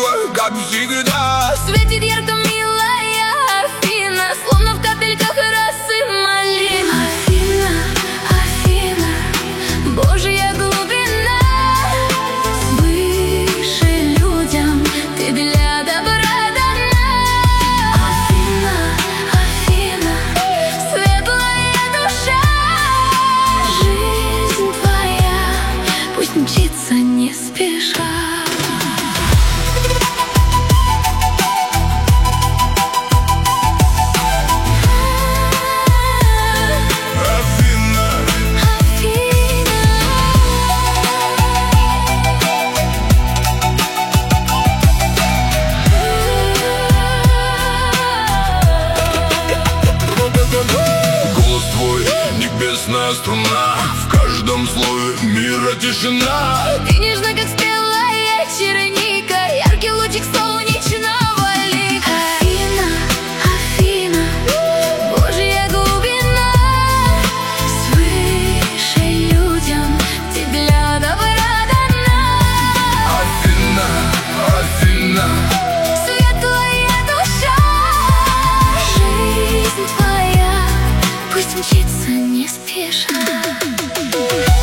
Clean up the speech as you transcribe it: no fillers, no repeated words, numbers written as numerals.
красиво, как всегда. Светит ярко, милая Афина, словно в капельках росы малины. Афина, Афина, Божья глубина. Свыше людям ты для добра дана. Афина, Афина, светлая душа. Жизнь твоя пусть мчится не спеша. Голос твой, небесная струна, в каждом слове мира тишина. Ты нежна, как спелая черника, яркий лучик солнечного лика. Афина, Афина, Божья глубина. Свыше людям ты для добра дана. Афина, Афина, светлая душа. Жизнь твоя пусть мчится не спеша.